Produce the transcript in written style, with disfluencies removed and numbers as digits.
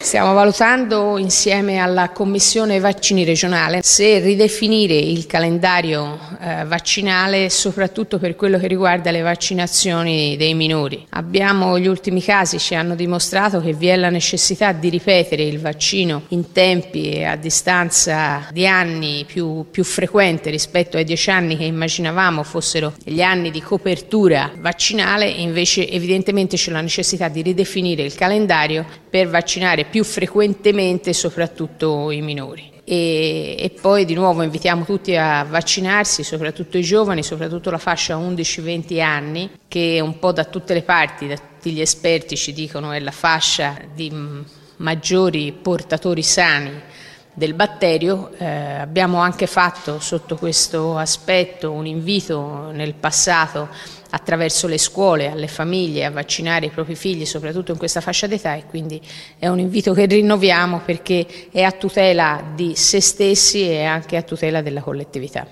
Stiamo valutando insieme alla Commissione Vaccini regionale se ridefinire il calendario vaccinale soprattutto per quello che riguarda le vaccinazioni dei minori. Gli ultimi casi ci hanno dimostrato che vi è la necessità di ripetere il vaccino in tempi e a distanza di anni più frequente rispetto ai 10 anni che immaginavamo fossero gli anni di copertura vaccinale, invece evidentemente c'è la necessità di ridefinire il calendario per vaccinare più frequentemente soprattutto i minori. E poi di nuovo invitiamo tutti a vaccinarsi, soprattutto i giovani, soprattutto la fascia 11-20 anni, che un po' da tutte le parti, da tutti gli esperti ci dicono è la fascia di maggiori portatori sani del batterio. Abbiamo anche fatto sotto questo aspetto un invito nel passato attraverso le scuole alle famiglie a vaccinare i propri figli soprattutto in questa fascia d'età, e quindi è un invito che rinnoviamo perché è a tutela di se stessi e anche a tutela della collettività.